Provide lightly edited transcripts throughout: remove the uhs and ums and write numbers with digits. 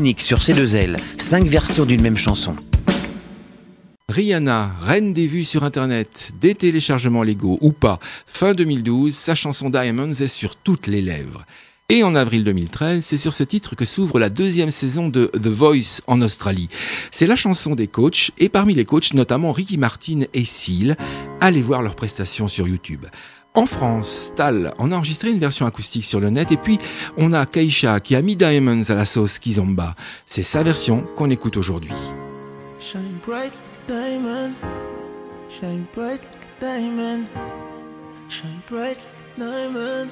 unique sur C2L, 5 versions d'une même chanson. Rihanna, reine des vues sur Internet, des téléchargements légaux ou pas, fin 2012, sa chanson Diamonds est sur toutes les lèvres. Et en avril 2013, c'est sur ce titre que s'ouvre la 2e saison de The Voice en Australie. C'est la chanson des coachs, et parmi les coachs, notamment Ricky Martin et Seal. Allez voir leurs prestations sur YouTube. En France, Tal en a enregistré une version acoustique sur le net, et puis on a Keisha qui a mis Diamonds à la sauce Kizomba. C'est sa version qu'on écoute aujourd'hui. Shine bright diamond, shine bright diamond, shine bright diamond.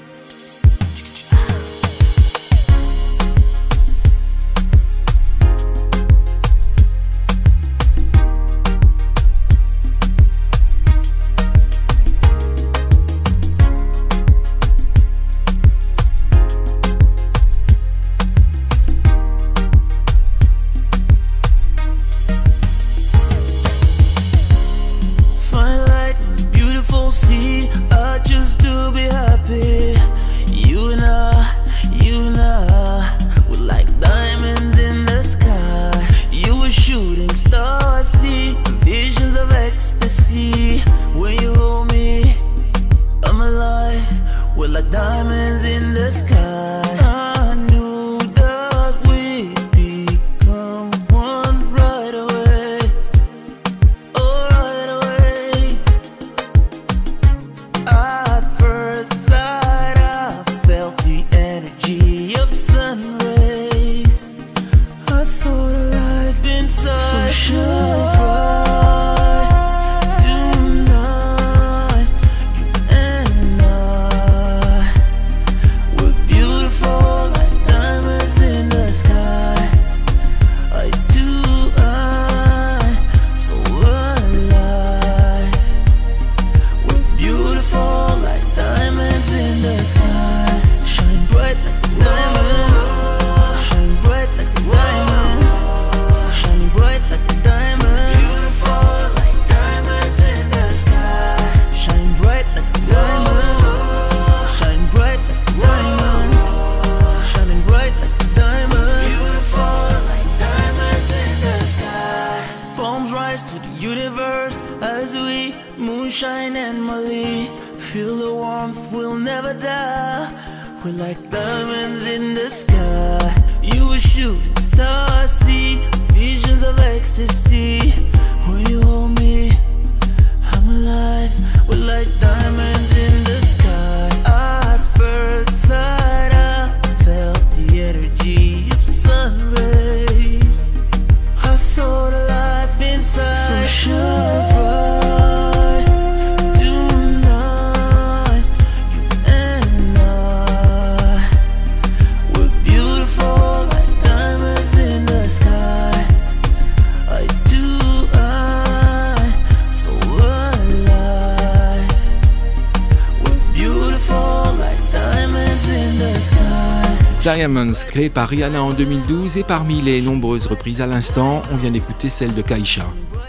Diamonds, créé par Rihanna en 2012, et parmi les nombreuses reprises à l'instant, on vient d'écouter celle de Keisha.